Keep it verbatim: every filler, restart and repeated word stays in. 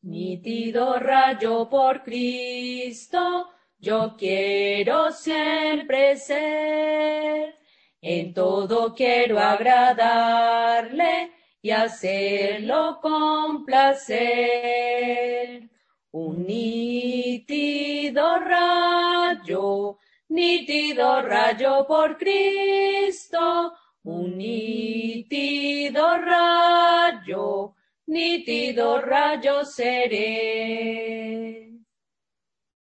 Nítido rayo por Cristo, yo quiero siempre ser. En todo quiero agradarle y hacerlo con placer. Un nítido rayo, nítido rayo por Cristo, un nítido rayo, nítido rayo seré.